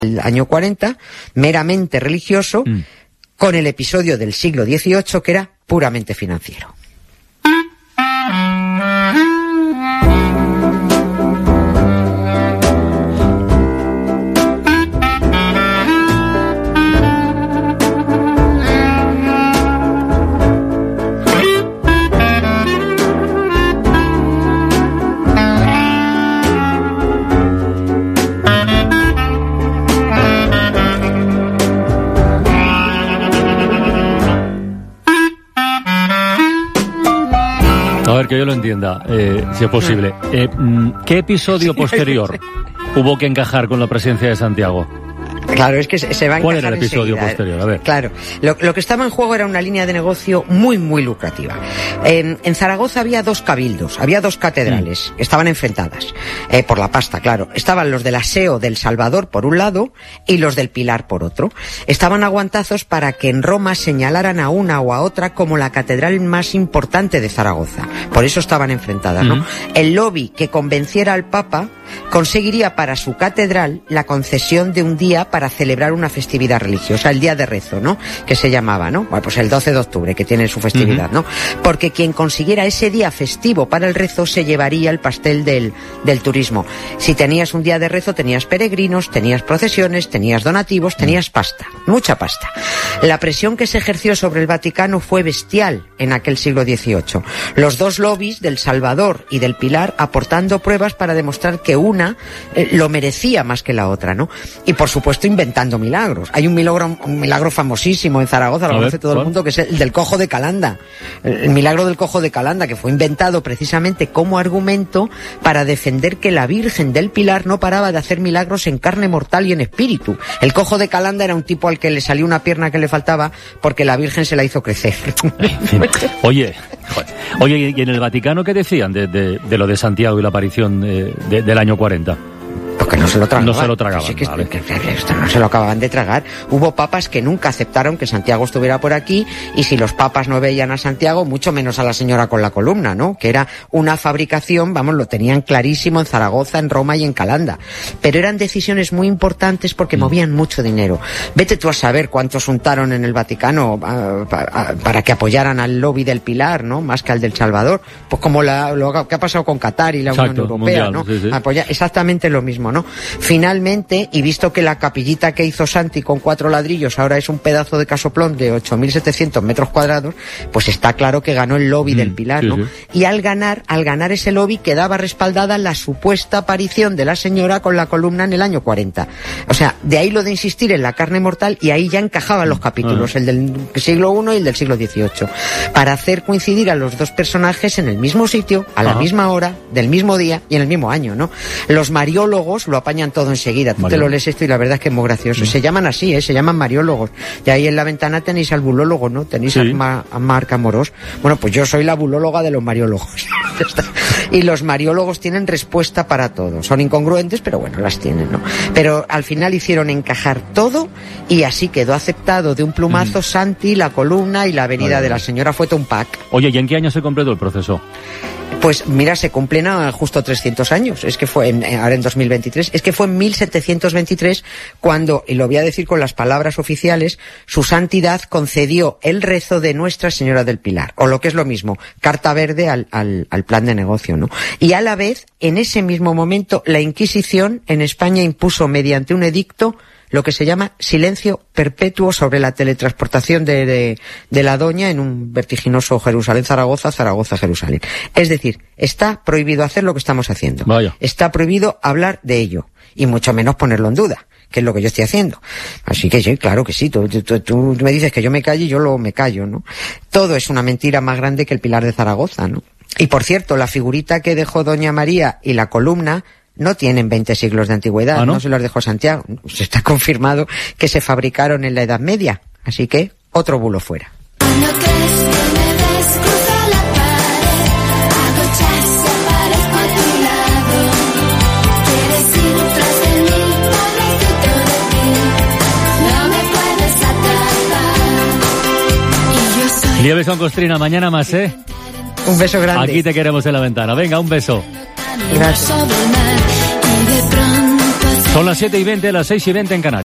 el año 40, meramente religioso, con el episodio del siglo XVIII que era puramente financiero. A ver, que yo lo entienda, si es posible. ¿Qué episodio posterior hubo que encajar con la presidencia de Santiago? Claro, es que se va a encajar. ¿Cuál era el episodio posterior? A ver. Claro, lo que estaba en juego era una línea de negocio muy, muy lucrativa. En Zaragoza había dos cabildos, había dos catedrales, estaban enfrentadas, por la pasta, claro. Estaban los del Aseo del Salvador por un lado y los del Pilar por otro. Estaban aguantazos para que en Roma señalaran a una o a otra como la catedral más importante de Zaragoza. Por eso estaban enfrentadas, ¿no? El lobby que convenciera al Papa conseguiría para su catedral la concesión de un día para celebrar una festividad religiosa, el día de rezo, ¿no? Que se llamaba, ¿no? Bueno, pues el 12 de octubre, que tiene su festividad, ¿no? Porque quien consiguiera ese día festivo para el rezo se llevaría el pastel del turismo. Si tenías un día de rezo, tenías peregrinos, tenías procesiones, tenías donativos, tenías pasta, mucha pasta. La presión que se ejerció sobre el Vaticano fue bestial en aquel siglo XVIII. Los dos lobbies del Salvador y del Pilar aportando pruebas para demostrar que una lo merecía más que la otra, ¿no? Y por supuesto inventando milagros. Hay un milagro famosísimo en Zaragoza, lo conoce todo el mundo, que es el del cojo de Calanda. El milagro del cojo de Calanda, que fue inventado precisamente como argumento para defender que la Virgen del Pilar no paraba de hacer milagros en carne mortal y en espíritu. El cojo de Calanda era un tipo al que le salió una pierna que le faltaba porque la Virgen se la hizo crecer. Oye, ¿y en el Vaticano qué decían de lo de Santiago y la aparición del año 40? Porque no se lo tragaban. No se lo tragaban, Sí, vale. Esto no se lo acababan de tragar. Hubo papas que nunca aceptaron que Santiago estuviera por aquí, y si los papas no veían a Santiago, mucho menos a la señora con la columna, ¿no? Que era una fabricación, vamos, lo tenían clarísimo en Zaragoza, en Roma y en Calanda. Pero eran decisiones muy importantes porque movían mucho dinero. Vete tú a saber cuántos untaron en el Vaticano para que apoyaran al lobby del Pilar, ¿no? Más que al del Salvador. Pues como lo que ha pasado con Qatar y la Unión Europea, mundial, ¿no? Sí. Apoyar exactamente lo mismo, ¿no? Finalmente, y visto que la capillita que hizo Santi con 4 ladrillos ahora es un pedazo de casoplón de 8.700 metros cuadrados, pues está claro que ganó el lobby del Pilar, ¿no? Y al ganar ese lobby quedaba respaldada la supuesta aparición de la señora con la columna en el año 40. O sea, de ahí lo de insistir en la carne mortal, y ahí ya encajaban los capítulos, el del siglo I y el del siglo XVIII, para hacer coincidir a los dos personajes en el mismo sitio, a la misma hora, del mismo día y en el mismo año, ¿no? Los mariólogos lo apañan todo enseguida. Tú te lo lees esto y la verdad es que es muy gracioso. Se llaman así, se llaman mariólogos. Y ahí en la ventana tenéis al bulólogo, ¿no? Tenéis a Marc Amorós. Bueno, pues yo soy la bulóloga de los mariólogos. Y los mariólogos tienen respuesta para todo. Son incongruentes, pero bueno, las tienen, ¿no? Pero al final hicieron encajar todo y así quedó aceptado de un plumazo Santi, la columna y la venida de la señora. Fue todo un pack. Oye, ¿y en qué año se completó el proceso? Pues mira, se cumplen justo 300 años. Es que fue ahora en 2023. Es que fue en 1723 cuando, y lo voy a decir con las palabras oficiales, su santidad concedió el rezo de Nuestra Señora del Pilar. O lo que es lo mismo, carta verde al plan de negocio, ¿no? Y a la vez, en ese mismo momento, la Inquisición en España impuso mediante un edicto lo que se llama silencio perpetuo sobre la teletransportación de la doña en un vertiginoso Jerusalén-Zaragoza, Zaragoza-Jerusalén. Es decir, está prohibido hacer lo que estamos haciendo. Vaya. Está prohibido hablar de ello, y mucho menos ponerlo en duda, que es lo que yo estoy haciendo. Así que sí, claro que sí, tú me dices que yo me calle y yo me callo, ¿no? Todo es una mentira más grande que el Pilar de Zaragoza, ¿no? Y por cierto, la figurita que dejó Doña María y la columna no tienen 20 siglos de antigüedad, ¿no? Se los dejó Santiago. Pues está confirmado que se fabricaron en la Edad Media. Así que, otro bulo fuera. Nieves con Costrina, mañana más, ¿eh? Un beso grande. Aquí te queremos en la ventana. Venga, un beso. Gracias. Son las 7:20, las 6:20 en Canarias.